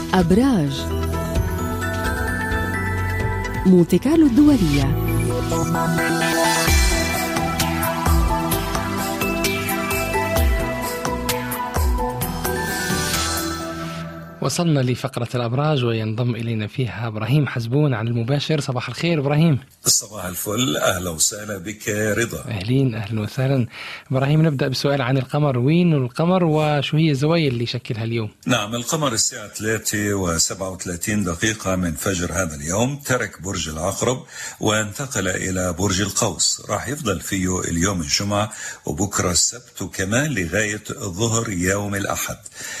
أبراج مونتي كارلو الدولية. وصلنا لفقرة الأبراج وينضم إلينا فيها إبراهيم حزبون على المباشر. صباح الخير إبراهيم. صباح الفل، أهلا وسهلا بك رضا. أهلا وسهلا إبراهيم. نبدأ بسؤال عن القمر. وين القمر وشو هي الزوايا اللي يشكلها اليوم؟ نعم، القمر الساعة 3:37 من فجر هذا اليوم ترك برج العقرب وانتقل إلى برج القوس. راح يفضل فيه اليوم الجمعة وبكرة السبت وكمان لغاية الظهر يوم الأحد.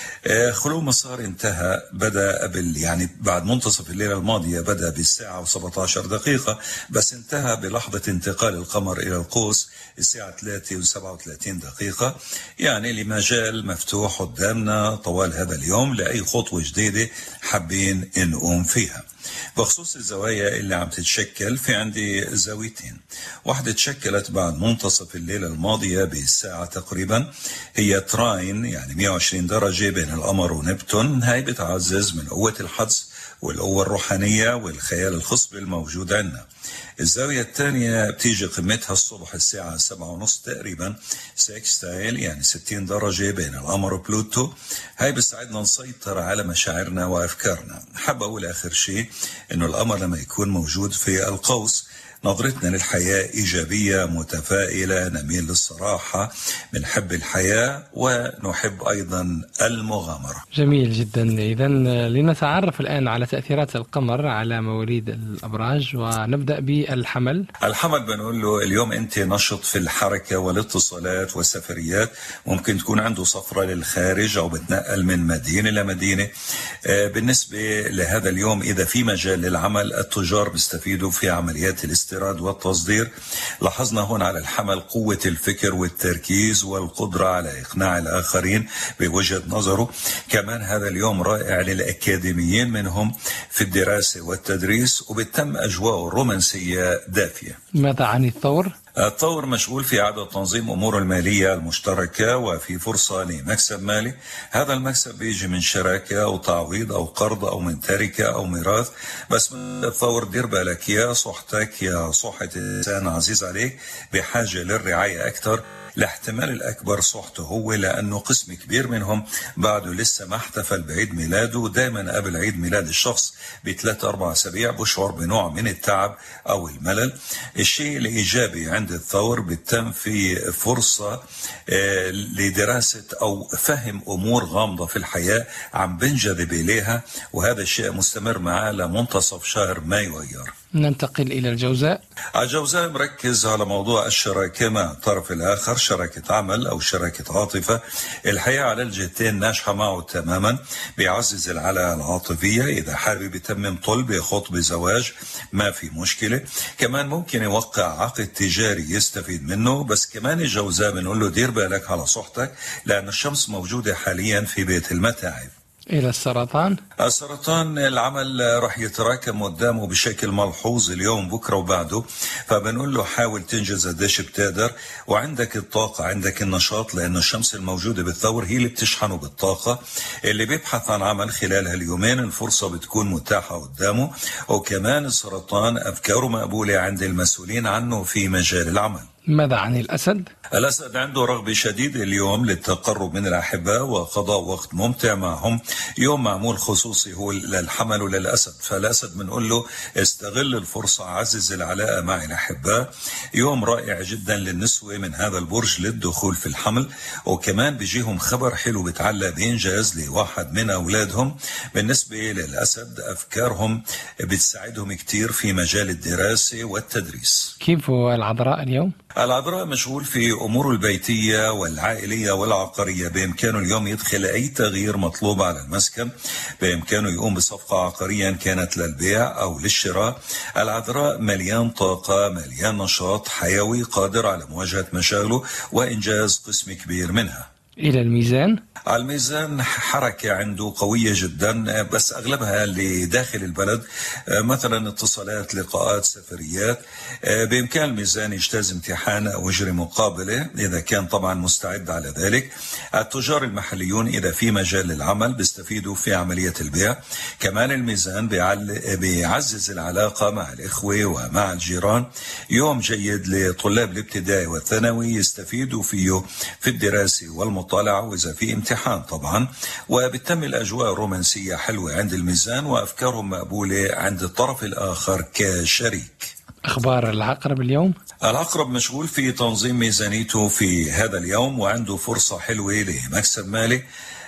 خلو مسار انتهى، بدأ بعد منتصف الليلة الماضية، بدأ بالساعة 17 دقيقة، بس انتهى بلحظة انتقال القمر إلى القوس الساعة 3:37 دقيقة. يعني لمجال مفتوح قدامنا طوال هذا اليوم لأي خطوة جديدة حابين نقوم فيها. بخصوص الزوايا اللي عم تتشكل، في عندي زاويتين. واحدة تشكلت بعد منتصف الليلة الماضية بالساعة تقريبا، هي تراين يعني 120 درجة بين القمر ونبتون. هاي بتعزز من قوة الحدس والقوة الروحانية والخيال الخصبي الموجود عندنا. الزاوية الثانية بتيجي قمتها الصبح الساعة 7:30 تقريبا، سيكستايل يعني 60 درجة بين القمر وبلوتو. هاي بتساعدنا نسيطر على مشاعرنا وأفكارنا. حاب أقول آخر شيء إنه القمر لما يكون موجود في القوس نظرتنا للحياة إيجابية متفائلة، نميل للصراحة، بنحب الحياة ونحب أيضا المغامرة. جميل جدا. إذن لنتعرف الآن على تأثيرات القمر على مواليد الأبراج، ونبدأ بالحمل. الحمل بنقول له اليوم أنت نشط في الحركة والاتصالات والسفريات، ممكن تكون عنده سفرة للخارج أو بتنقل من مدينة لمدينة. بالنسبة لهذا اليوم إذا في مجال للعمل، التجار بيستفيدوا في عمليات الاستيراد والتصدير. لاحظنا هون على الحمل قوة الفكر والتركيز والقدرة على إقناع الآخرين بوجهة نظره. كمان هذا اليوم رائع للأكاديميين منهم في الدراسة والتدريس، وبتم أجواء رومانسية دافية. ماذا عن الثور؟ الثور مشغول في إعادة تنظيم أموره المالية المشتركة وفي فرصة لمكسب مالي. هذا المكسب بيجي من شراكة أو تعويض أو قرض أو من تركة أو ميراث. بس من الثور دير بالك، يا صحتك يا صحة إنسان عزيز عليك بحاجة للرعاية أكثر. الاحتمال الأكبر صحته هو، لأنه قسم كبير منهم بعده لسه ما احتفل بعيد ميلاده. دايما قبل عيد ميلاد الشخص ب3-4 أسابيع بشعر بنوع من التعب أو الملل. الشيء الإيجابي عند الثور بتم في فرصة لدراسة أو فهم أمور غامضة في الحياة عم بنجذب إليها، وهذا الشيء مستمر معاه لمنتصف شهر مايو أيار. ننتقل إلى الجوزاء. الجوزاء مركز على موضوع الشراكة مع الطرف الآخر، شراكة عمل أو شراكة عاطفة. الحياة على الجهتين ناجحة معه تماما، بيعزز العلاقة العاطفية. إذا حابب يتمم طلب يخط بزواج ما في مشكلة. كمان ممكن يوقع عقد تجاري يستفيد منه. بس كمان الجوزاء بنقول له دير بالك على صحتك، لأن الشمس موجودة حاليا في بيت المتاعب. إلى السرطان. السرطان العمل رح يتراكم قدامه بشكل ملحوظ اليوم بكرة وبعده، فبنقول له حاول تنجز قديش بتقدر، وعندك الطاقة عندك النشاط، لأن الشمس الموجودة بالثور هي اللي بتشحنه بالطاقة. اللي بيبحث عن عمل خلال هاليومين الفرصة بتكون متاحة قدامه. وكمان السرطان أفكاره مقبولة عند المسؤولين عنه في مجال العمل. ماذا عن الأسد؟ الأسد عنده رغبة شديدة اليوم للتقرب من الأحباء وقضاء وقت ممتع معهم. يوم معمول خصوصي هو للحمل وللأسد، فالأسد بنقول له استغل الفرصة، عزز العلاقة مع الأحباء. يوم رائع جدا للنسوة من هذا البرج للدخول في الحمل، وكمان بيجيهم خبر حلو بتعلق بإنجاز لواحد من أولادهم. بالنسبة للأسد أفكارهم بتساعدهم كتير في مجال الدراسة والتدريس. كيف العذراء اليوم؟ العذراء مشغول في أموره البيتية والعائلية والعقارية. بإمكانه اليوم يدخل أي تغيير مطلوب على المسكن، بإمكانه يقوم بصفقة عقارية كانت للبيع أو للشراء. العذراء مليان طاقة، مليان نشاط حيوي، قادر على مواجهة مشاغله وإنجاز قسم كبير منها. إلى الميزان. الميزان حركة عنده قوية جدا، بس أغلبها لداخل البلد، مثلا اتصالات، لقاءات، سفريات. بإمكان الميزان يجتاز امتحان أو يجري مقابلة إذا كان طبعا مستعد على ذلك. التجار المحليون إذا في مجال للعمل بيستفيدوا في عملية البيع. كمان الميزان بيعزز العلاقة مع الإخوة ومع الجيران. يوم جيد لطلاب الابتدائي والثانوي يستفيدوا فيه في الدراسة والمطالعة وإذا في امتحان طبعا. وبتتم الأجواء الرومانسية حلوة عند الميزان، وأفكارهم مقبولة عند الطرف الآخر كشريك. أخبار العقرب اليوم. العقرب مشغول في تنظيم ميزانيته في هذا اليوم، وعنده فرصة حلوة لمكسب مالي.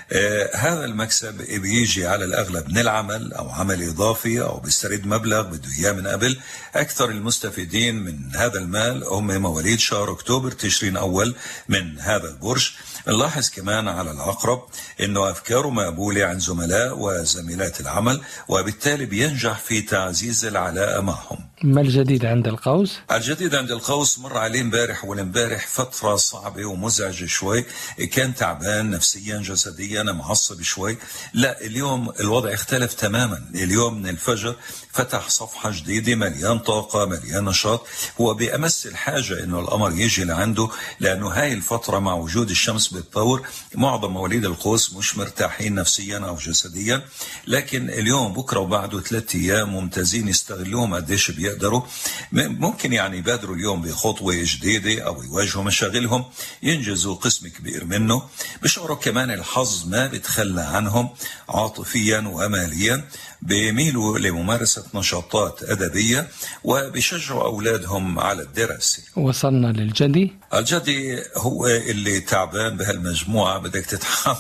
هذا المكسب بيجي على الأغلب من العمل أو عمل إضافي أو بيسترد مبلغ بده إياه من قبل. أكثر المستفيدين من هذا المال هم مواليد شهر أكتوبر تشرين أول من هذا البرج. نلاحظ كمان على العقرب أنه أفكاره مقبولة عن زملاء وزميلات العمل، وبالتالي بينجح في تعزيز العلاقة معهم. ما الجديد عند القوس؟ الجديد عند القوس مر عليه امبارح والامبارح فترة صعبة ومزعجة شوي، كان تعبان نفسيا جسديا معصب شوي. لا، اليوم الوضع اختلف تماما. اليوم من الفجر فتح صفحة جديدة، مليان طاقة، مليان نشاط. هو بأمس الحاجة انه القمر يجي لعنده، لانه هاي الفترة مع وجود الشمس بالثور معظم مواليد القوس مش مرتاحين نفسيا او جسديا. لكن اليوم بكرة وبعده 3 أيام ممتازين يستغلوهم قديش بيقدروا. ممكن يعني يبادروا اليوم بخطوة جديدة او يواجهوا مشاغلهم، ينجزوا قسم كبير منه. بشعروا كمان الحظ ما بتخلى عنهم عاطفيا وماليا، بيميلوا لممارسة نشاطات أدبية وبيشجعوا أولادهم على الدراسة. وصلنا للجدي. الجدي هو اللي تعبان بهالمجموعة، بدك تتحمل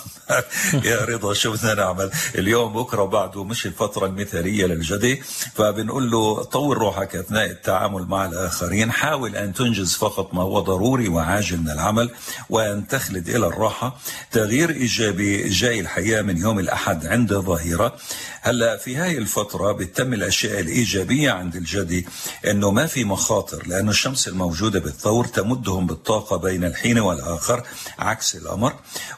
يا رضا. شو بدنا نعمل اليوم بكرة بعده مش الفترة المثالية للجدي، فبنقول له طور روحك أثناء التعامل مع الآخرين. حاول أن تنجز فقط ما هو ضروري وعاجل من العمل، وأن تخلد إلى الراحة. تغيير إيجابي جاي الحياة من يوم الأحد عند ظهيرة. هلا في هاي الفترة بتتم الأشياء الإيجابية عند الجدي، إنه ما في مخاطر، لأنه الشمس الموجودة بالثور تمدهم بالطاقة بين الحين والآخر عكس القمر.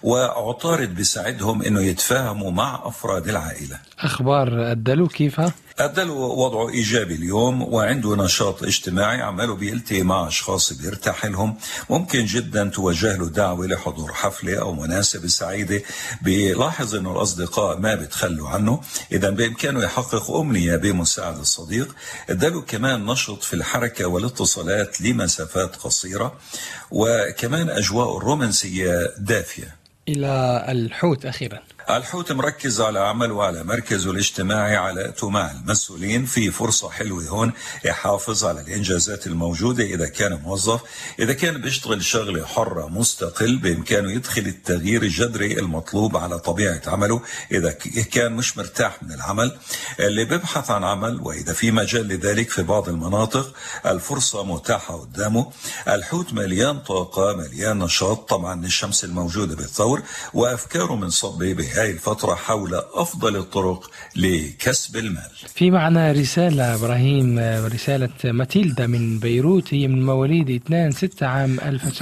وعطارد بيساعدهم إنه يتفاهموا مع أفراد العائلة. أخبار الدلو كيفها؟ الدلو وضعه إيجابي اليوم، وعنده نشاط اجتماعي، عماله بيلتقي مع أشخاص بيرتاح لهم. ممكن جدا توجه له دعوة لحضور حفلة أو مناسبة سعيدة. بيلاحظ إنه الأصدقاء ما بيتخلوا عنه، إذا بإمكانه يحقق أمنية بمساعدة الصديق. الدلو كمان نشط في الحركة والاتصالات لمسافات قصيرة، وكمان أجواء الرومانسية دافية. إلى الحوت أخيرا. الحوت مركز على عمل وعلى مركزه الاجتماعي، علاقته مع المسؤولين. في فرصة حلوة هون يحافظ على الإنجازات الموجودة إذا كان موظف. إذا كان بيشتغل شغلة حرة مستقل بإمكانه يدخل التغيير الجذري المطلوب على طبيعة عمله إذا كان مش مرتاح من العمل. اللي بيبحث عن عمل وإذا في مجال لذلك في بعض المناطق الفرصة متاحة قدامه. الحوت مليان طاقة، مليان نشاط، طبعا الشمس الموجودة بالثور، وأفكاره منصبة هاي الفترة حول أفضل الطرق لكسب المال. في معنا رسالة إبراهيم، رسالة ماتيلدا من بيروت. هي من مواليد 2/6 عام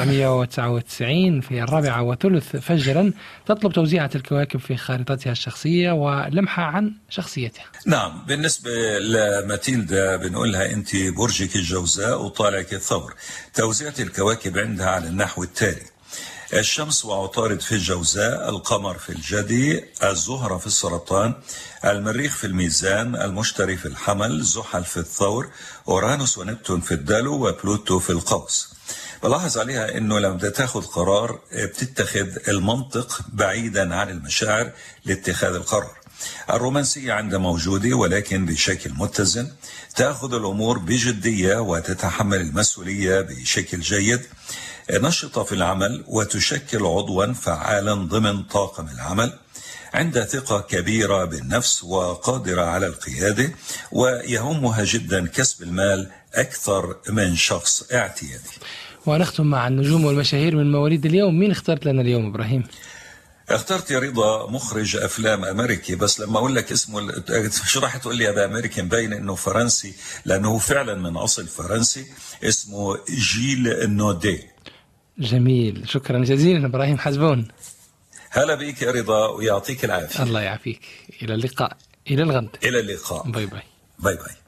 1999 في 4:03 فجرا. تطلب توزيعة الكواكب في خارطتها الشخصية ولمحة عن شخصيتها. نعم، بالنسبة لماتيلدا بنقولها أنت برجك الجوزاء وطالعك الثور. توزيعة الكواكب عندها على النحو التالي: الشمس وعطارد في الجوزاء، القمر في الجدي، الزهرة في السرطان، المريخ في الميزان، المشتري في الحمل، زحل في الثور، أورانوس ونبتون في الدلو، وبلوتو في القوس. بلاحظ عليها انه لما بدها تاخذ قرار بتتخذ المنطق بعيدا عن المشاعر لاتخاذ القرار. الرومانسية عندها موجودة ولكن بشكل متزن. تأخذ الأمور بجدية وتتحمل المسؤولية بشكل جيد. نشطة في العمل وتشكل عضوا فعالا ضمن طاقم العمل. عندها ثقة كبيرة بالنفس وقادرة على القيادة، ويهمها جدا كسب المال أكثر من شخص اعتيادي. ونختم مع النجوم والمشاهير من مواليد اليوم. مين اخترت لنا اليوم إبراهيم؟ اخترت يا رضا مخرج أفلام أمريكي، بس لما أقول لك اسمه شو راح تقول لي هذا أمريكي؟ مبين إنه فرنسي، لأنه فعلا من أصل فرنسي. اسمه جيل نودي. جميل، شكرا جزيلا إبراهيم حزبون. هلا بك يا رضا ويعطيك العافية. الله يعافيك، إلى اللقاء، إلى الغد. إلى اللقاء. باي باي. باي باي.